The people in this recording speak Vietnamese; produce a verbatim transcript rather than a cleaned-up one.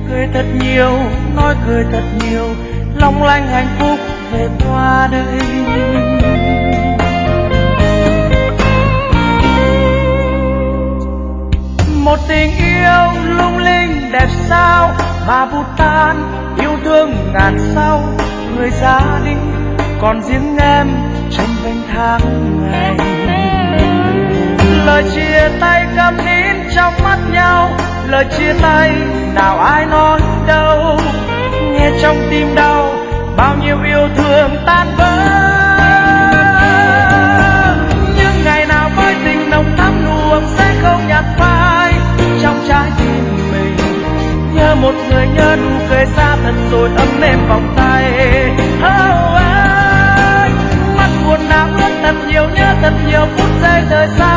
cười thật nhiều, nói cười thật nhiều, long lanh hạnh phúc về qua đây. Một tình yêu lung linh đẹp sao mà vụt tan, yêu thương ngàn sau người ra đi, còn riêng em tranh vênh tháng ngày. Lời chia tay câm nín trong mắt nhau, lời chia tay nào ai nói đâu, nghe trong tim đau bao nhiêu yêu thương tan vỡ. Nhưng ngày nào với tình nồng thắm luồng sẽ không nhạt phai trong trái tim mình, nhớ một người, nhớ nụ cười xa thật rồi ấm êm vòng tay. Oh, anh mắt buồn nào ướt thật nhiều, nhớ thật nhiều phút giây rời xa.